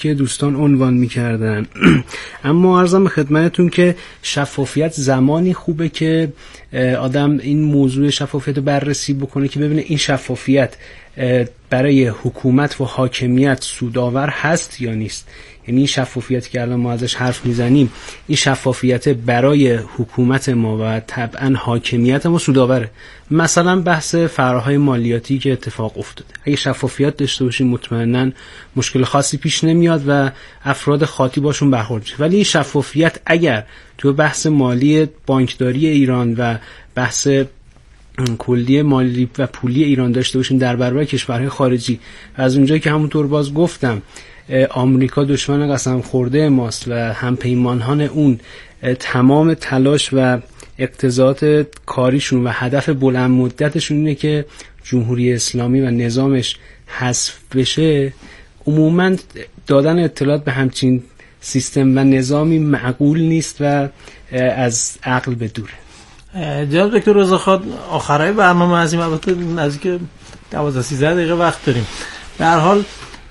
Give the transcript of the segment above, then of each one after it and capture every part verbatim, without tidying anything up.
که دوستان عنوان می‌کردن. اما عرضم به خدمتتون که شفافیت زمانی خوبه که آدم این موضوع شفافیت رو بررسی بکنه که ببینه این شفافیت برای حکومت و حاکمیت سودآور هست یا نیست. یعنی این شفافیت که الان ما ازش حرف میزنیم، این شفافیت برای حکومت ما و طبعا حاکمیت ما سودآوره. مثلا بحث فرارهای مالیاتی که اتفاق افتاده، اگه شفافیت داشته باشیم مطمئنا مشکل خاصی پیش نمیاد و افراد خاطی باشون برخورد میشه. ولی این شفافیت اگر تو بحث مالی بانکداری ایران و بحث کلی مالی و پولی ایران داشته باشیم در برابر کشورهای خارجی، از اونجایی که همونطور باز گفتم آمریکا دشمن قسم خورده ماست و همپیمانان اون تمام تلاش و اقتضاعات کاریشون و هدف بلند مدتشون اینه که جمهوری اسلامی و نظامش حذف بشه، عموما دادن اطلاعات به همچین سیستم و نظامی معقول نیست و از عقل به دوره. جناب دکتر رضاخان، آخرای برنامه از این البته نزدیک دوازده سیزده دقیقه وقت داریم. به هر حال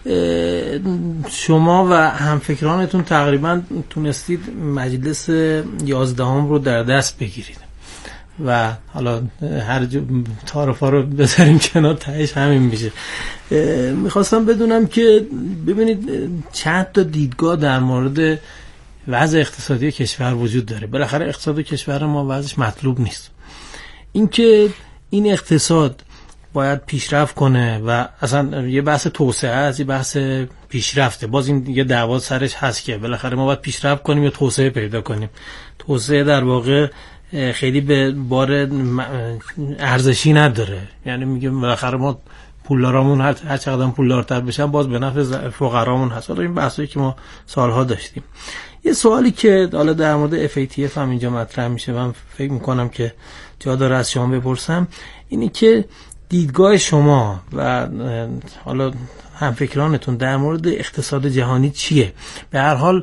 شما و همفکرانتون تقریبا تونستید مجلس یازدهم رو در دست بگیرید و حالا هر تعارفا رو بذاریم کنار، تهش همین میشه. میخواستم بدونم که ببینید چند تا دیدگاه در مورد وضع اقتصادی کشور وجود داره. بالاخره اقتصاد کشور ما وضعش مطلوب نیست. اینکه این اقتصاد باید پیشرفت کنه و اصلا یه بحث توسعه است، یه بحث پیشرفته. باز این یه دعوا سرش هست که بالاخره ما باید پیشرفت کنیم یا توسعه پیدا کنیم. توسعه در واقع خیلی به بار ارزشی نداره، یعنی میگم بالاخره ما پولدارامون هر هر چقدر پولدارتر بشن باز به نفع فقرامون هست. حالا این بحثایی که ما سالها داشتیم. یه سوالی که حالا در مورد اف ای تی اف هم اینجا مطرح میشه، من فکر میکنم که جا داره از شما بپرسم، اینی که دیدگاه شما و حالا همفکرانتون در مورد اقتصاد جهانی چیه؟ به هر حال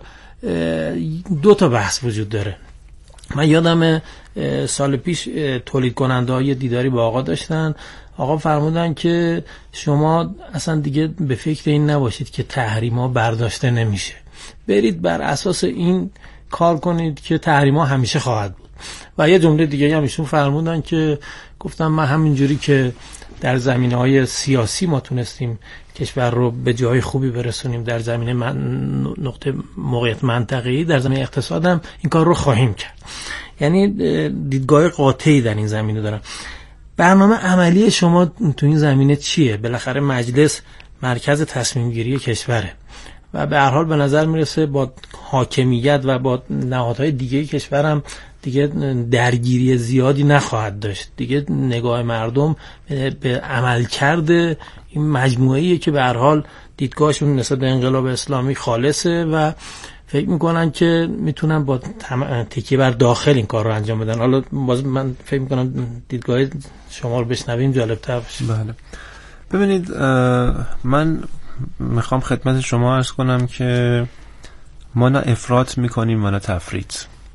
دو تا بحث وجود داره. من یادم سال پیش تولید کننده های دیداری با آقا داشتن، آقا فرمودن که شما اصلا دیگه به فکر این نباشید که تحریما برداشته نمیشه، برید بر اساس این کار کنید که تحریما همیشه خواهد بود. و یه جمله دیگه هم ایشون فرمودن که گفتم من همینجوری که در زمینه‌های سیاسی ما تونستیم کشور رو به جای خوبی برسونیم در زمینه من نقطه موقعیت منطقه‌ای، در زمینه اقتصاد هم این کار رو خواهیم کرد. یعنی دیدگاه قاطعی در این زمینه دارم. برنامه عملی شما تو این زمینه چیه؟ بالاخره مجلس مرکز تصمیم گیری کشوره و به هر حال به نظر میرسه با حاکمیت و با نهادهای دیگه کشور هم دیگه درگیری زیادی نخواهد داشت. دیگه نگاه مردم به عمل کرده این مجموعه‌ایه که به هر حال دیدگاهشون نسبت به انقلاب اسلامی خالصه و فکر میکنن که میتونن با تکیه بر داخل این کار رو انجام بدن. حالا باز من فکر میکنم دیدگاه شما رو بشنویم جالب‌تر بشه. بله ببینید، من میخوام خدمت شما عرض کنم که ما نه افراط میکنیم و نه تفریط.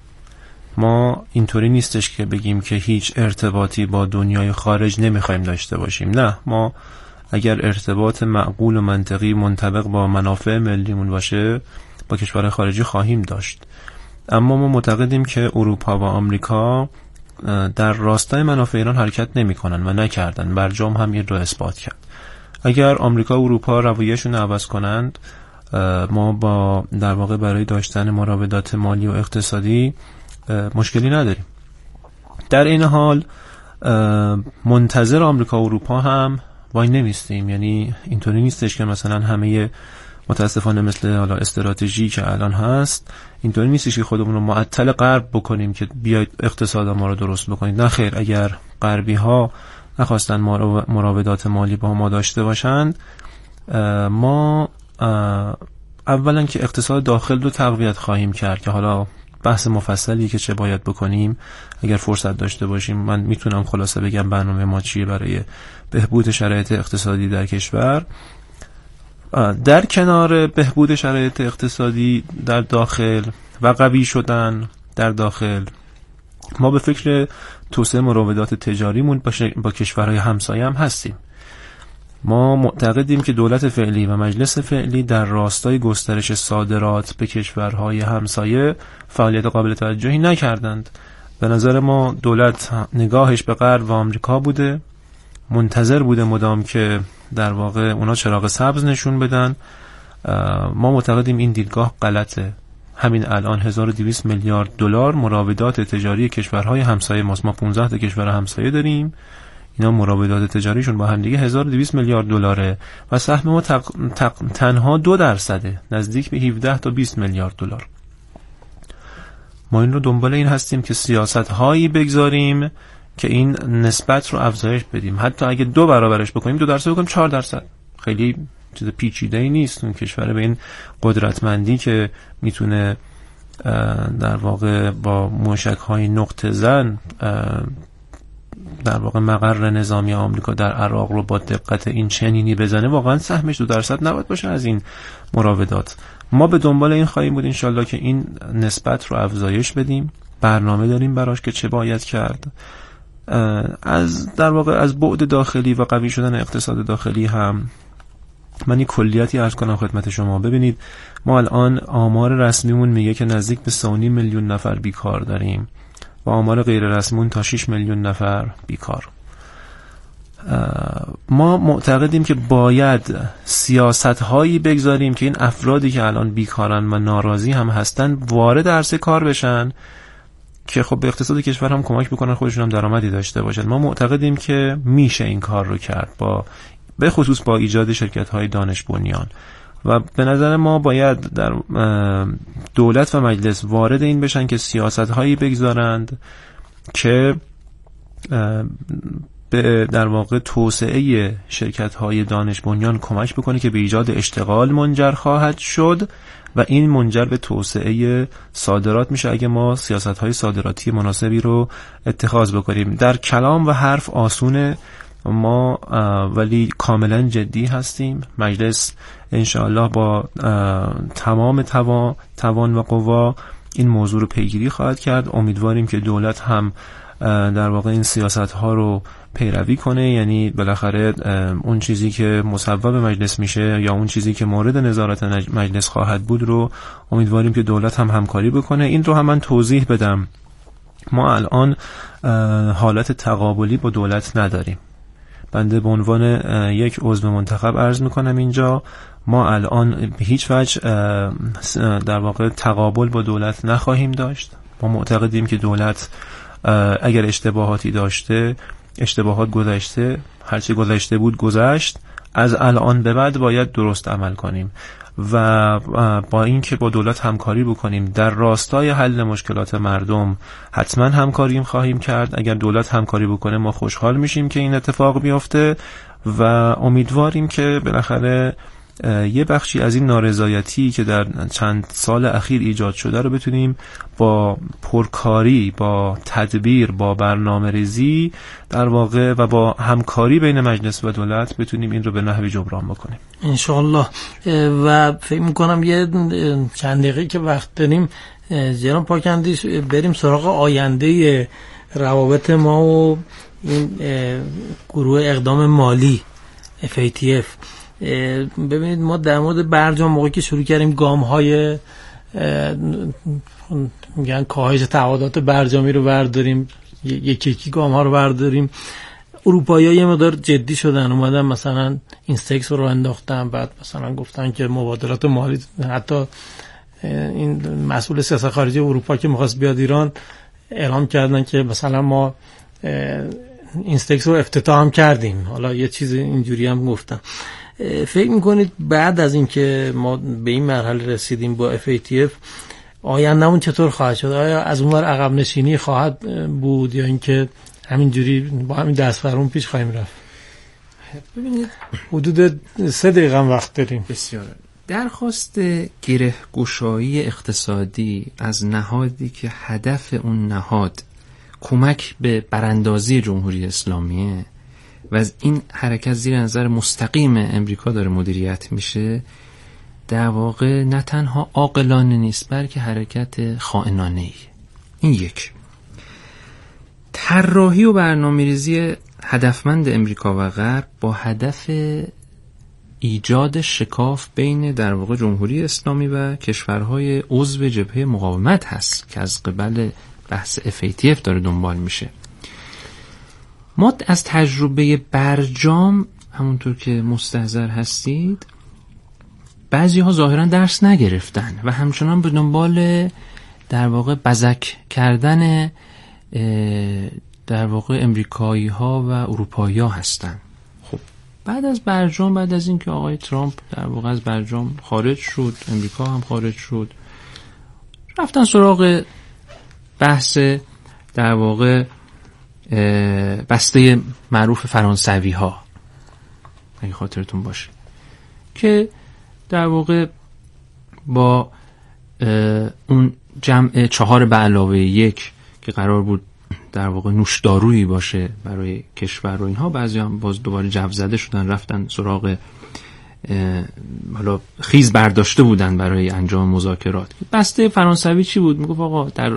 ما اینطوری نیستش که بگیم که هیچ ارتباطی با دنیای خارج نمیخوایم داشته باشیم. نه، ما اگر ارتباط معقول و منطقی منطبق با منافع ملیمون باشه با کشور خارجی خواهیم داشت. اما ما معتقدیم که اروپا و آمریکا در راستای منافع ایران حرکت نمیکنن و نکردن. برجام هم این رو اثبات کرد. اگر آمریکا و اروپا رویه‌شون عوض کنند، ما با در واقع برای داشتن مراودات مالی و اقتصادی مشکلی نداریم. در این حال منتظر آمریکا و اروپا هم وای نمیستیم. یعنی اینطوری نیستش که مثلا همه متاسفانه مثل حالا استراتژی که الان هست اینطوری نیستش که خودمون رو معطل غرب بکنیم که بیاید اقتصاد ما رو درست بکنید. نه خیر، اگر غربی ها نخواستن مراودات مالی با ما داشته باشند، ما اولا که اقتصاد داخل رو تقویت خواهیم کرد که حالا بحث مفصلی که چه باید بکنیم اگر فرصت داشته باشیم. من میتونم خلاصه بگم برنامه ما چیه برای بهبود شرایط اقتصادی در کشور. در کنار بهبود شرایط اقتصادی در داخل و قوی شدن در داخل، ما به فکر توسعه مراودات تجاریمون با کشورهای همسایه هم هستیم. ما معتقدیم که دولت فعلی و مجلس فعلی در راستای گسترش صادرات به کشورهای همسایه فعالیت قابل توجهی نکردند. به نظر ما دولت نگاهش به غرب و آمریکا بوده، منتظر بوده مدام که در واقع اونا چراغ سبز نشون بدن. ما معتقدیم این دیدگاه غلطه. همین الان هزار و دویست میلیارد دلار مراودات تجاری کشورهای همسایه ماست. ما پانزده تا کشور همسایه داریم، اینا مراودات تجاریشون با هم دیگه هزار و دویست میلیارد دلاره و سهم ما تق... تق... تنها دو درصده، نزدیک به هفده تا بیست میلیارد دلار. ما این رو دنبال این هستیم که سیاست هایی بگذاریم که این نسبت رو افزایش بدیم. حتی اگه دو برابرش بکنیم، دو درصد بکنیم چهار درصد، خیلی چیز پیچیده‌ای نیست. اون کشور به این قدرتمندی که میتونه در واقع با موشک‌های نقطه زن در واقع مقر نظامی آمریکا در عراق رو با دقت این چنینی بزنه، واقعا سهمش دو درصد نباید باشه از این مراودات. ما به دنبال این خواهیم بود انشالله که این نسبت رو افزایش بدیم. برنامه داریم براش که چه باید کرد. از در واقع از بعد داخلی و قوی شدن اقتصاد داخلی هم من این کلیاتی عرض کنم خدمت شما. ببینید ما الان آمار رسمیمون میگه که نزدیک به سه و نیم میلیون نفر بیکار داریم و آمار غیر رسمیمون تا شش میلیون نفر بیکار. ما معتقدیم که باید سیاست هایی بگذاریم که این افرادی که الان بیکارن و ناراضی هم هستن وارد عرصه کار بشن که خب به اقتصاد کشور هم کمک بکنن، خودشون هم درآمدی داشته باشن. ما معتقدیم که میشه این کار رو کرد، با به خصوص با ایجاد شرکت های دانش بنیان، و به نظر ما باید در دولت و مجلس وارد این بشن که سیاست هایی بگذارند که به در واقع توسعه شرکت های دانش بنیان کمک بکنه که به ایجاد اشتغال منجر خواهد شد و این منجر به توسعه صادرات میشه اگه ما سیاست های صادراتی مناسبی رو اتخاذ بکنیم. در کلام و حرف آسونه ما، ولی کاملا جدی هستیم. مجلس انشاءالله با تمام توان و قوا این موضوع رو پیگیری خواهد کرد. امیدواریم که دولت هم در واقع این سیاست ها رو پیروی کنه، یعنی بالاخره اون چیزی که مصوب مجلس میشه یا اون چیزی که مورد نظارت مجلس خواهد بود رو امیدواریم که دولت هم همکاری بکنه. این رو هم من توضیح بدم. ما الان حالت تقابلی با دولت نداریم. بنده به عنوان یک عضو منتخب عرض میکنم اینجا، ما الان به هیچ وجه در واقع تقابل با دولت نخواهیم داشت. ما معتقدیم که دولت اگر اشتباهاتی داشته، اشتباهات گذشته، هرچی گذشته بود گذشت، از الان به بعد باید درست عمل کنیم و با این که با دولت همکاری بکنیم در راستای حل مشکلات مردم. حتما همکاریم خواهیم کرد. اگر دولت همکاری بکنه ما خوشحال میشیم که این اتفاق بیفته و امیدواریم که بالاخره یه بخشی از این نارضایتی که در چند سال اخیر ایجاد شده رو بتونیم با پرکاری، با تدبیر، با برنامه ریزی در واقع و با همکاری بین مجلس و دولت بتونیم این رو به نحوی جبران بکنیم انشاءالله. و فکر میکنم یه چند دقیقه که وقت داریم جناب پاکندیش بریم سراغ آینده روابط ما و این گروه اقدام مالی اف ای تی اف. ببینید ما در مورد برجام موقعی که شروع کردیم گام های میگن کاهش تعهدات برجامی رو برداریم، یکی یکی گام ها رو برداریم، اروپایی‌ها یه مقدار جدی شدن، اومدن مثلا اینستکس رو انداختن، بعد مثلا گفتن که مبادلات مالی، حتی این مسئول سیاست خارجی اروپا که می‌خواست بیاد ایران اعلام کردن که مثلا ما اینستکس رو افتتاح هم کردیم. حالا یه چیز اینجوری هم گفتم. فکر میکنید بعد از اینکه ما به این مرحله رسیدیم با اف ای تی اف آیندهمون چطور خواهد شد؟ آیا از اونور عقب نشینی خواهد بود یا اینکه همینجوری با همین دست فرمون پیش خواهیم رفت؟ ببینید حدود سه دقیقه هم وقت داریم. بسیار. درخواست گره گشایی اقتصادی از نهادی که هدف اون نهاد کمک به براندازی جمهوری اسلامیه و از این حرکت زیر نظر مستقیم امریکا داره مدیریت میشه، در واقع نه تنها عاقلانه نیست بلکه حرکت خائنانه‌ای. این یک. طراحی و برنامه‌ریزی هدفمند امریکا و غرب با هدف ایجاد شکاف بین در واقع جمهوری اسلامی و کشورهای عضو جبهه مقاومت هست که از قبل بحث اف ای تی اف داره دنبال میشه. ما از تجربه برجام همونطور که مستحضر هستید بعضی ها ظاهرا درس نگرفتن و همچنان به دنبال در واقع بزک کردن در واقع امریکایی ها و اروپایی ها هستن. خب بعد از برجام، بعد از اینکه آقای ترامپ در واقع از برجام خارج شد، امریکا هم خارج شد، رفتن سراغ بحث در واقع بسته معروف فرانسوی ها اگه خاطرتون باشه که در واقع با اون جمع چهار به علاوه یک که قرار بود در واقع نوشدارویی باشه برای کشور و اینها، بعضی هم باز دوباره جو زده شدن رفتن سراغ حالا خیز برداشته بودن برای انجام مذاکرات. بسته فرانسوی چی بود؟ میگفت آقا در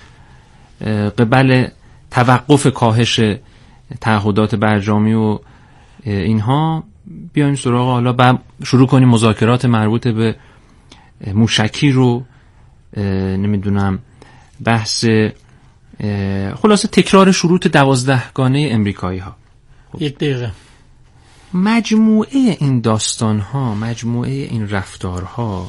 قبل توقف کاهش تعهدات برجامی و اینها بیایم سراغ حالا بعد شروع کنیم مذاکرات مربوط به موشکی رو نمیدونم بحث خلاصه تکرار شروط دوازدهگانه امریکایی ها. یک دقیقه. مجموعه این داستان ها، مجموعه این رفتارها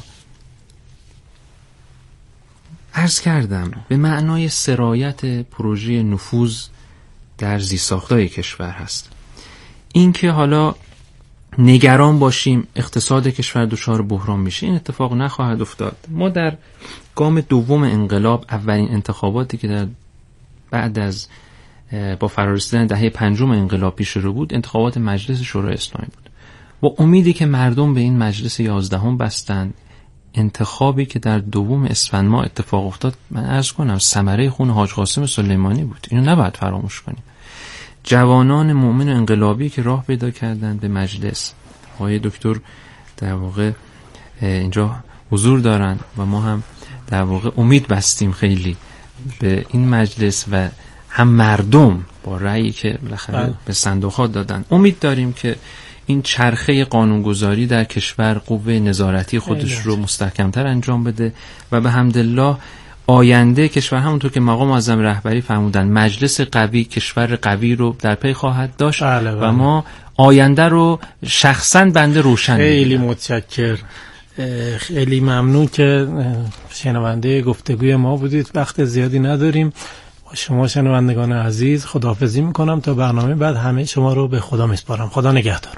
عرض کردم به معنای سرایت پروژه نفوذ در زیرساخت‌های کشور هست. این که حالا نگران باشیم اقتصاد کشور دچار بحران میشه، این اتفاق نخواهد افتاد. ما در گام دوم انقلاب، اولین انتخاباتی که در بعد از با فرارسیدن دهه پنجم انقلاب پیش رو بود، انتخابات مجلس شورای اسلامی بود. با امیدی که مردم به این مجلس یازدهم بستند، انتخابی که در دوم اسفند ماه اتفاق افتاد، من عرض کنم ثمره خون حاج قاسم سلیمانی بود. اینو نباید فراموش کنیم. جوانان مؤمن و انقلابی که راه پیدا کردند به مجلس، آقای دکتر در واقع اینجا حضور دارن و ما هم در واقع امید بستیم خیلی به این مجلس و هم مردم با رأیی که بالاخره به صندوق‌ها دادن. امید داریم که این چرخه قانونگذاری در کشور قوه نظارتی خودش رو مستحکمتر انجام بده و به حمدالله آینده کشور همونطور که مقام معظم رهبری فرمودن مجلس قوی کشور قوی رو در پی خواهد داشت. بله بله. و ما آینده رو شخصا بنده روشن خیلی متشکر، خیلی ممنون که شنونده گفتگوی ما بودید. وقت زیادی نداریم. با شما شنوندگان عزیز خداحافظی میکنم تا برنامه بعد. همه شما رو به خدا میسپارم. خدا نگهدار.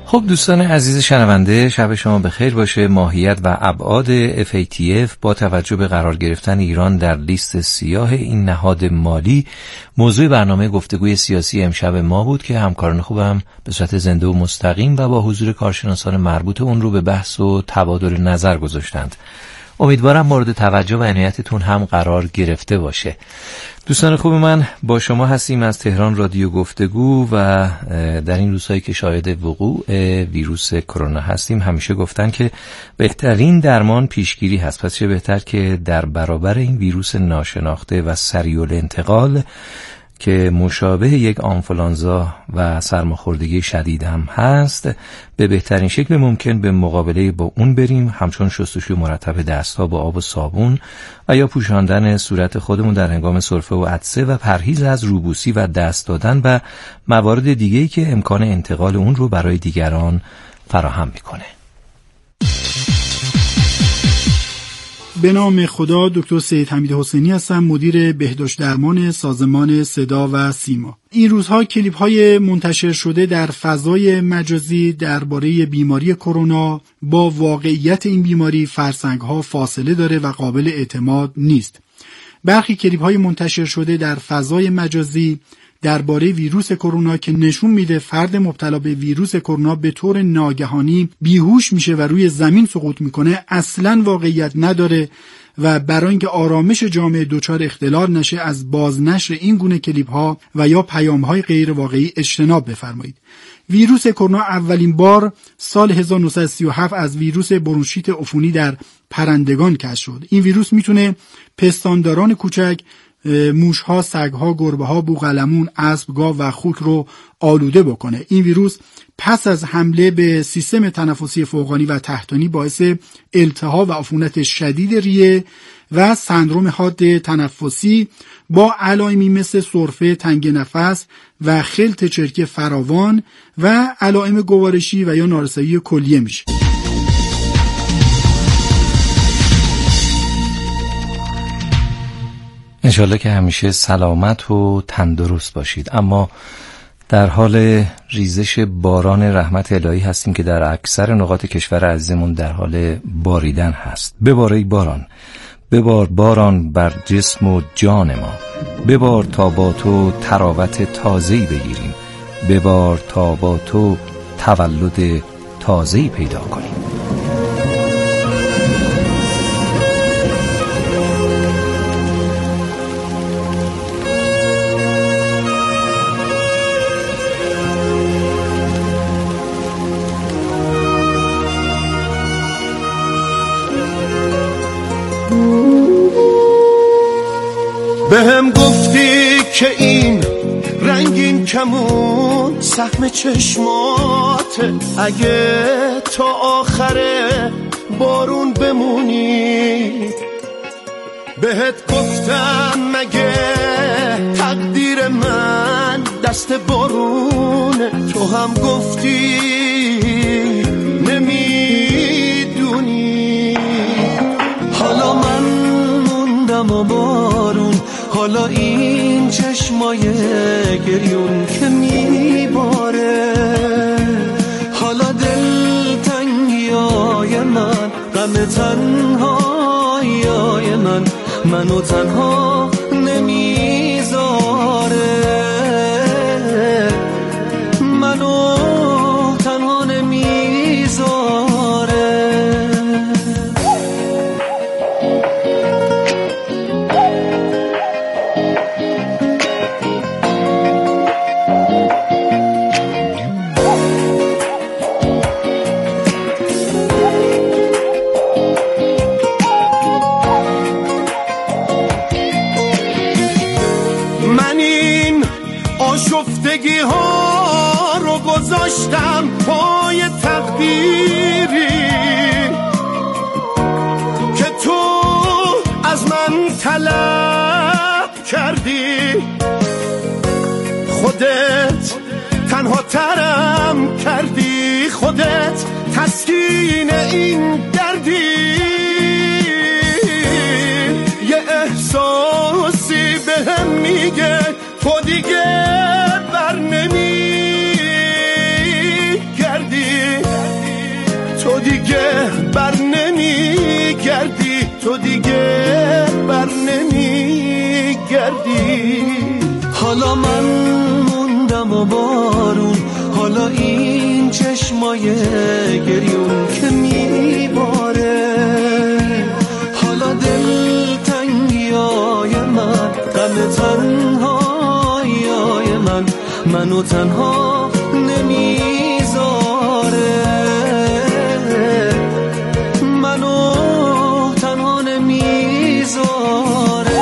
خب دوستان عزیز شنونده، شب شما بخیر باشه. ماهیت و ابعاد اف ای تی اف با توجه به قرار گرفتن ایران در لیست سیاه این نهاد مالی موضوع برنامه گفتگوی سیاسی امشب ما بود که همکاران خوبم به صورت زنده و مستقیم و با حضور کارشناسان مربوط اون رو به بحث و تبادل نظر گذاشتند. امیدوارم مورد توجه و عنایتتون هم قرار گرفته باشه. دوستان خوب من، با شما هستیم از تهران رادیو گفتگو و در این روزهایی که شاهد وقوع ویروس کرونا هستیم همیشه گفتن که بهترین درمان پیشگیری هست. پس چه بهتر که در برابر این ویروس ناشناخته و سریع الانتقال که مشابه یک آنفولانزا و سرماخوردگی شدید هم هست به بهترین شکل ممکن به مقابله با اون بریم، همچون شستشوی مرتب دست‌ها با آب و صابون و یا پوشاندن صورت خودمون در هنگام سرفه و عطسه و پرهیز از روبوسی و دست دادن و موارد دیگه‌ای که امکان انتقال اون رو برای دیگران فراهم میکنه. به نام خدا، دکتر سید حمید حسینی هستم، مدیر بهداشت درمان سازمان صدا و سیما. این روزها کلیپ های منتشر شده در فضای مجازی درباره بیماری کرونا با واقعیت این بیماری فرسنگ ها فاصله داره و قابل اعتماد نیست. برخی کلیپ های منتشر شده در فضای مجازی درباره ویروس کرونا که نشون میده فرد مبتلا به ویروس کرونا به طور ناگهانی بیهوش میشه و روی زمین سقوط میکنه اصلاً واقعیت نداره و برای اینکه آرامش جامعه دچار اختلال نشه از بازنشر این گونه کلیپ ها و یا پیام های غیر واقعی اجتناب بفرمایید. ویروس کرونا اولین بار سال هزار و نهصد و سی و هفت از ویروس برونشیت عفونی در پرندگان کشف شد. این ویروس میتونه پستانداران کوچک، موشها، سگها، گربه‌ها، بوقلمون، اسب، گاو و خوک رو آلوده بکنه. این ویروس پس از حمله به سیستم تنفسی فوقانی و تحتانی باعث التهاب و عفونت شدید ریه و سندرم حاد تنفسی با علائمی مثل سرفه، تنگ نفس و خلط چرکی فراوان و علائم گوارشی و یا نارسایی کلیه میشه. انشالله که همیشه سلامت و تندرست باشید. اما در حال ریزش باران رحمت الهی هستیم که در اکثر نقاط کشور عزیزمون در حال باریدن هست. ببار ای باران، ببار باران بر جسم و جان ما، ببار تا با تو تراوت تازه‌ای بگیریم، ببار تا با تو تولد تازه‌ای پیدا کنیم. به هم گفتی که این رنگین کمون سهم چشماته، اگه تا آخر بارون بمونی. بهت گفتم مگه تقدیر من دست بارونه، تو هم گفتی نمیدونی. حالا من موندم و بارون، حالا این چشمای گریون که میباره، حالا دلتنگیای من، غم تنهایای من منو تنها نمیذاره، منو تنها نمیذاره. آشفتگی ها رو گذاشتم پای تقدیری که تو از من طلب کردی. خودت تنها ترم کردی، خودت تسکین این دردی. یه احساسی بهم میگه تو دیگه بر نمی گردی، کردی. حالا من موندم و بارون، حالا این چشمای گریون که میباره، حالا دلتنگیای من، غم تنهاییای من منو تنها نمیذاره، منو تنها نمیذاره.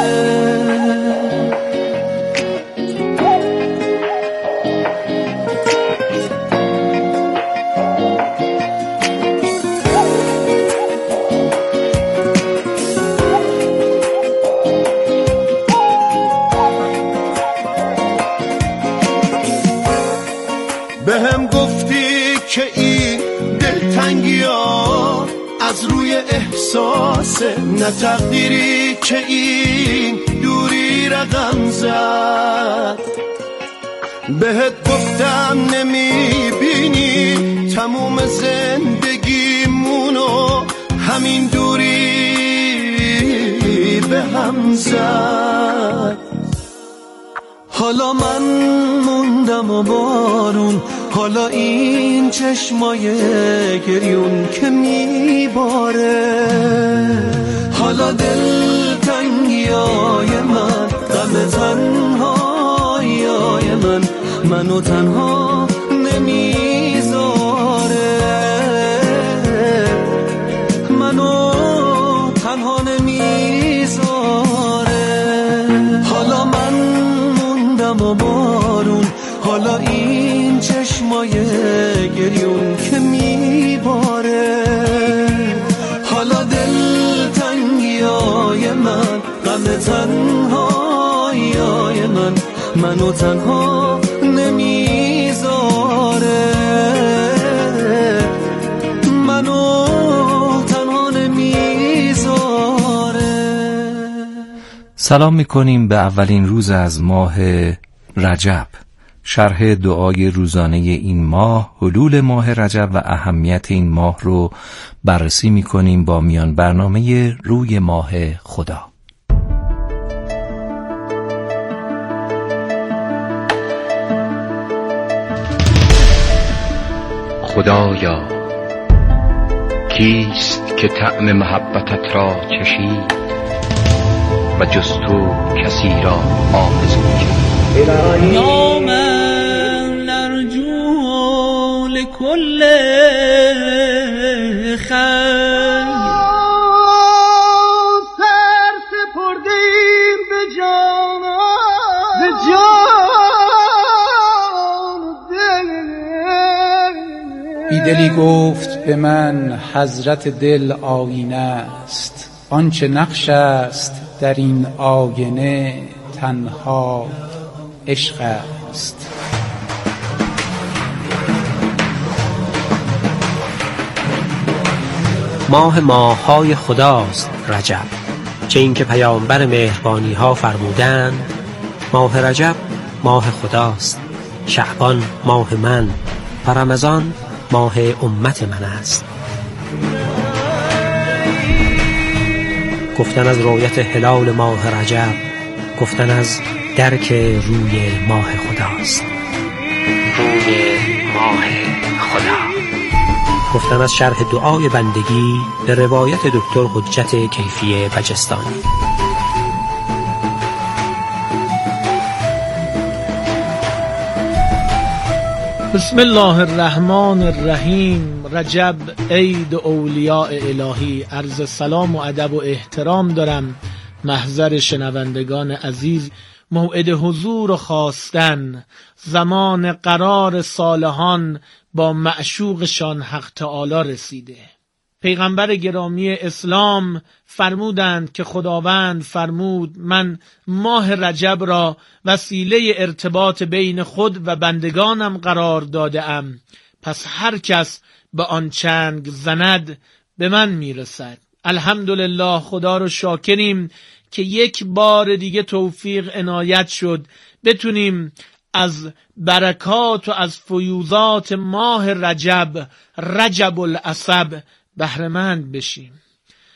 بهم گفتی که این دلتنگی ها از روی احساسه، نه تقدیری که این دوری رقم زد. بهت گفتم نمیبینی تموم زندگیمونو همین دوری به هم زد. حالا من موندم و بارون، حالا این چشمای گریون که میباره، حالا دلتنگیای من، غم تنهاییای من منو تنها نمیذاره، منو تنها نمیذاره. حالا من موندم و بارون، حالا این چشمای گریون که میباره، حالا دلتنگیای من، غم تنهاییای من منو تنها نمیذاره، منو تنها نمیذاره. سلام میکنیم به اولین روز از ماه رجب. شرح دعای روزانه این ماه، حلول ماه رجب و اهمیت این ماه رو بررسی میکنیم با میان برنامه روی ماه خدا. خدایا کیست که طعم محبتت را چشید و جز تو کسی را آرزو کرد. یا من نرجو لکل خیر، سر سپردیم به جان به جان دل. بیدلی گفت به من حضرت دل آینه است، آنچه نقش است در این آینه تنها عشق است. ماه ماه‌های خداست رجب، چه این که پیامبر مهربانی ها فرمودند ماه رجب ماه خداست، شعبان ماه من و رمضان ماه امت من است. گفتن از رؤیت هلال ماه رجب، گفتن از درک روی ماه خداست، روی ماه خدا. گفتن از شرح دعای بندگی به روایت دکتر حجت کیفی بجستانی. بسم الله الرحمن الرحیم. رجب عید اولیاء الهی. عرض سلام و ادب و احترام دارم محضر شنوندگان عزیز. موعد حضور و خواستن، زمان قرار صالحان با معشوقشان حق تعالی رسیده. پیغمبر گرامی اسلام فرمودند که خداوند فرمود من ماه رجب را وسیله ارتباط بین خود و بندگانم قرار داده ام، پس هر کس به آن چنگ زند به من میرسد. الحمدلله، خدا رو شاکریم که یک بار دیگه توفیق عنایت شد بتونیم از برکات و از فیوضات ماه رجب، رجب العصب، بهره‌مند بشیم.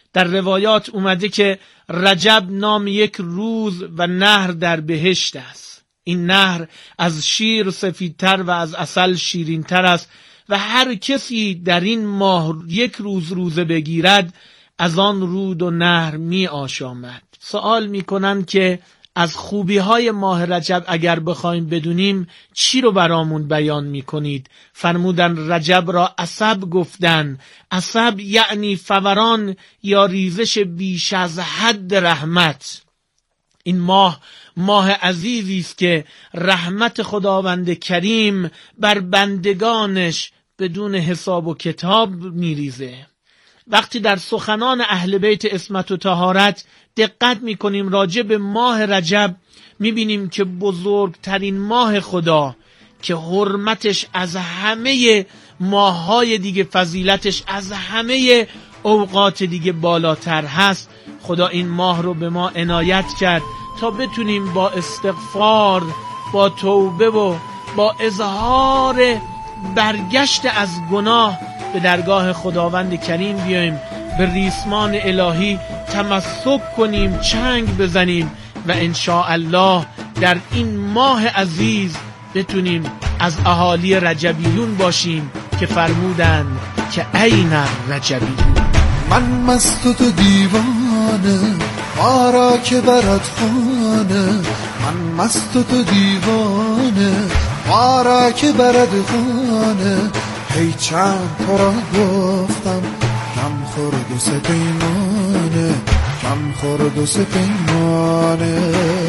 در روایات اومده که رجب نام یک روز و نهر در بهشت است. این نهر از شیر سفیدتر و از عسل شیرینتر است و هر کسی در این ماه یک روز روزه بگیرد از آن رود و نهر می آشامد. سوال می کنن که از خوبی های ماه رجب اگر بخوایم بدونیم چی رو برامون بیان می کنید؟ فرمودن رجب را عصب گفتن. عصب یعنی فوران یا ریزش بیش از حد رحمت. این ماه ماه عزیزی است که رحمت خداوند کریم بر بندگانش بدون حساب و کتاب میریزه. وقتی در سخنان اهل بیت عصمت و طهارت دقت میکنیم راجع به ماه رجب، میبینیم که بزرگترین ماه خدا که حرمتش از همه ماههای دیگه، فضیلتش از همه اوقات دیگه بالاتر هست. خدا این ماه رو به ما عنایت کرد تا بتونیم با استغفار، با توبه و با اظهار برگشت از گناه به درگاه خداوند کریم بیاییم، به ریسمان الهی تمسک کنیم، چنگ بزنیم و انشاءالله در این ماه عزیز بتونیم از اهالی رجبیون باشیم که فرمودن که عین رجبیون. من مست و تو دیوانه ما را که برد خانه، من مست و تو دیوانه ما را که برد خانه. هی چند تو را گفتم کم خورد و سه پیمانه، کم خورد و سه پیمانه.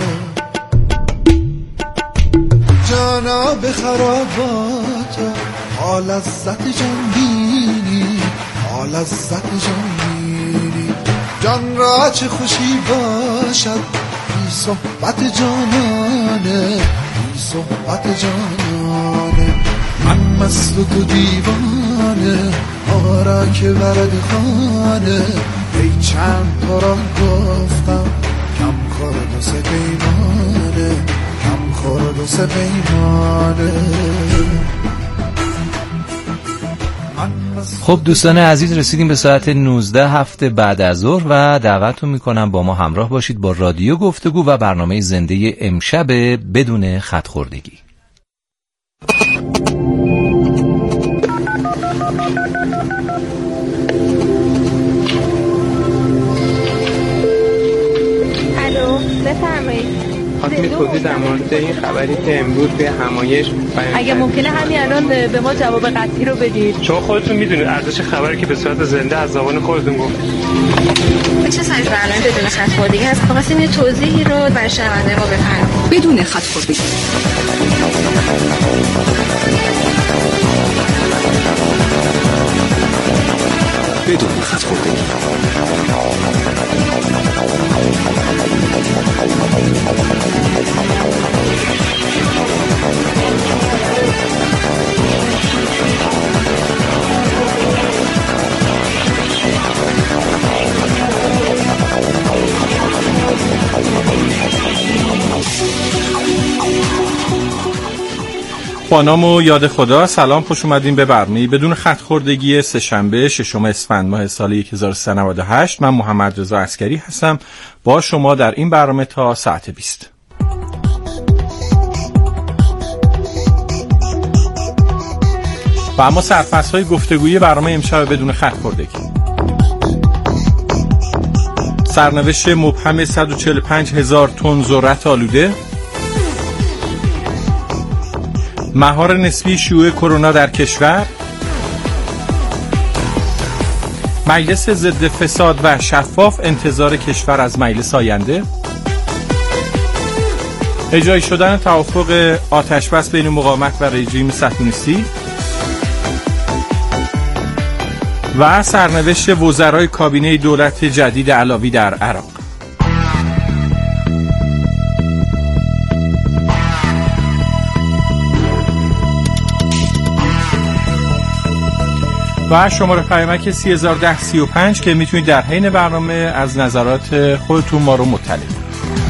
جانا به خرابات حال لذت جان بینی، حال لذت جان بینی. جان را چه خوشی باشد بی صحبت جانانه، بی صحبت جانانه. من مست و تو دیوانه آرا که برد خانه. ای چند تو را گفتم کم خورد و سه پیمانه، کم خورد و سه پیمانه. خب دوستان عزیز، رسیدیم به ساعت نوزده هفته بعد از ظهر و دعوتتون میکنم با ما همراه باشید با رادیو گفتگو و برنامه زنده امشب بدون خط خوردگی. الو بفرمایید. خواستم توضیح در مورد این خبری که امروز توی همایش اگه ممکنه همین الان به ما جواب قطعی رو بدید، چون خودتون میدونید ارزش خبری که به صورت زنده از زبان خودتون گفتید. چه سایز برنامه بدون خط خوردگی هست؟ خواستیم یه توضیحی رو برای شنونده ما بفرمایید. بدون خط خوردگی. بدون خط خوردگی. با نام و یاد خدا. سلام، خوش اومدین به برنامه بدون خط خوردگی سه‌شنبه ششم اسفند ماه سال هزار و سیصد و نود و هشت. من محمد رضا عسکری هستم با شما در این برنامه تا ساعت بیست. و اما سرفصل‌های گفتگویی برنامه امشب بدون خط خوردگی. سرنوشت مبهم صد و چهل و پنج هزار تن ذرت آلوده، مهار نسبی شیوع کرونا در کشور، مجلس ضد فساد و شفاف انتظار کشور از مجلس آینده، اجرایی شدن توافق آتشبس بین مقاومت و رژیم صهیونیستی و سرنوشت وزرای کابینه دولت جدید علاوی در عراق. و شماره پیامک سی هزار و ده سی و پنج که میتونید در حین برنامه از نظرات خودتون ما رو مطلع کنید.